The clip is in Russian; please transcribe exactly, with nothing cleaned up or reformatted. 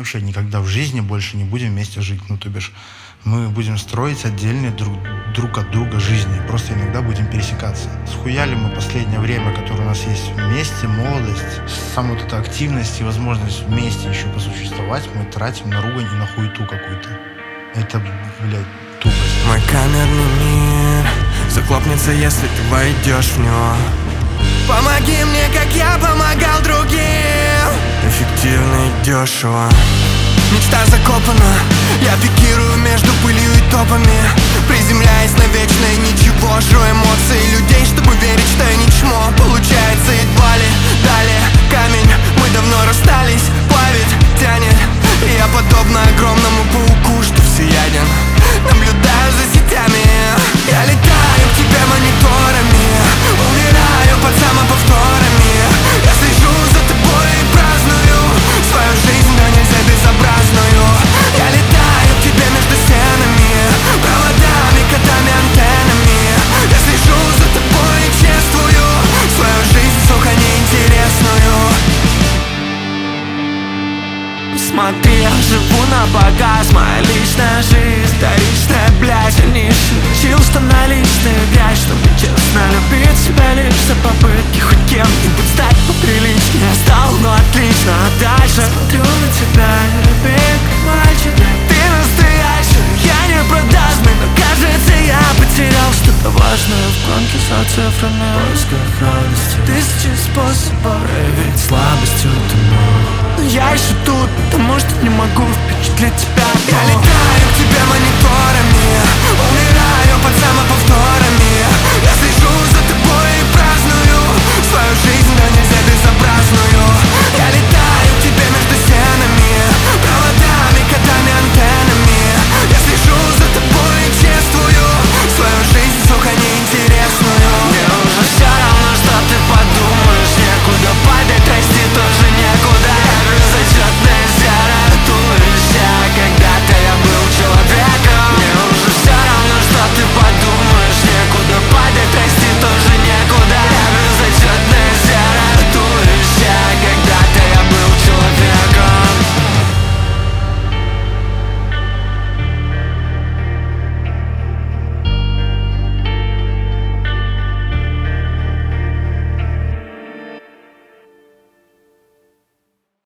вообще никогда в жизни больше не будем вместе жить. Ну, то бишь, мы будем строить отдельные друг, друг от друга жизни. Просто иногда будем пересекаться. Схуяли мы последнее время, которое у нас есть вместе, молодость, самая вот эта активность и возможность вместе еще посуществовать, мы тратим на ругань и на хуету какую-то. Это, блядь, тупость. Мой камерный мир захлопнется, если ты войдешь в него. Помоги мне, как я помогал другим. Эффективно и дешево. Мечта закопана, я пикирую между пылью и топами, приземляясь на вечное ничего. Жру эмоции людей, чтобы верить, что я не чмо. Получается едва ли, далее камень. Мы давно расстались, плавит, тянет. И я подобно огромному пауку, что всеяден, наблюдаю за сетями. Я летаю к тебе мониторами, умираю под самоповторами. Я слежу за тобой и праздную свою жизнь, но нельзя безобразную. Я летаю к тебе между стенами, проводами, котами, антеннами. Я слежу за тобой и чествую свою жизнь, сука, неинтересную. Смотри, я живу на показ, моя личная жизнь вторичная, блядь. Я не шучил, что наличная грязь, чтобы честно любить себя лишь за попытки хоть кем-нибудь стать поприличнее. Я стал, ну отлично, а дальше смотрю на тебя, люби как мальчик. Ты настоящий, я не продажный, но кажется, я потерял что-то важное в гонке за цифрами, в поисках радости. Тысячи способов проявить слабость утону. Но я еще тут, потому что не могу впечатлить тебя. Я летаю